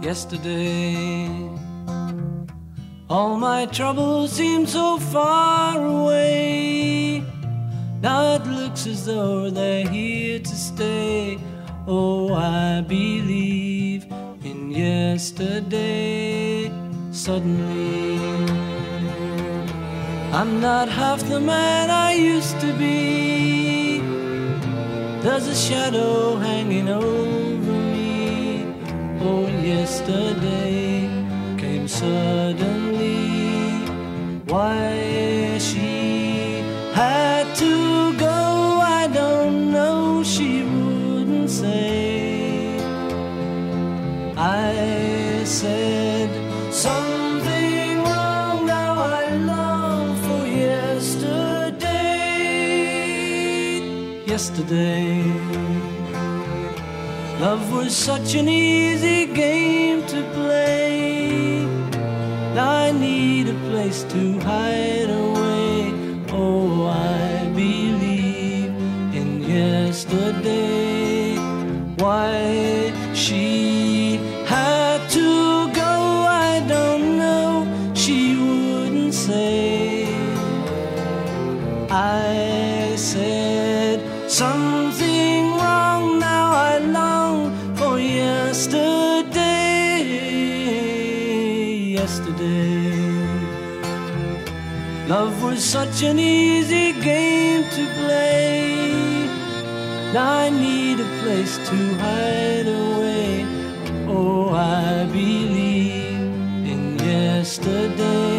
yesterday. All my troubles seem so far away. Now it looks as though they're here to stay. Oh, I believe in yesterday. Suddenly, I'm not half the man I used to be. There's a shadow hanging over me. Oh, yesterday came suddenly. Why she had to go, I don't know. She wouldn't say. I said something wrong. Now I long for yesterday. Yesterday, love was such an easy game to play. Now I need a place to hide away. Oh, I believe in yesterday. Why she had to go, I don't know. She wouldn't say. I said something wrong. Now I long for yesterday. Yesterday, love was such an easy game to play. Now I need a place to hide away. Oh, I believe in yesterday.